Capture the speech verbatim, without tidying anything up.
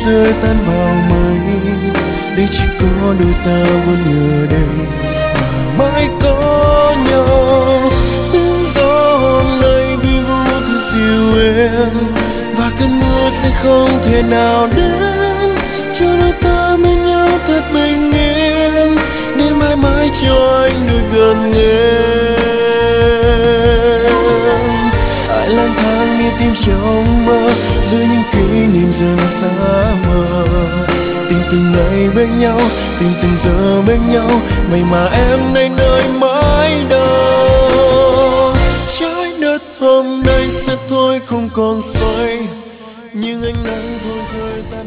rơi tan vào mây, đây chỉ có đôi ta vẫn ở đây và mãi có nhau. Tiếng gió hôm nay vi vu thư dịu em, và cơn mưa sẽ không thể nào đến, cho đôi ta bên nhau thật bình yên, để mãi mãi cho anh được gần em. Ai lang thang nghe tim trong mơ, giữa những kỷ niệm dần xa mờ. Tình từng ngày bên nhau, tình từng giờ bên nhau, vậy mà em nay nơi mãi đâu. Trái đất hôm nay sẽ thôi không còn xoay, nhưng ánh nắng thôi rơi ta.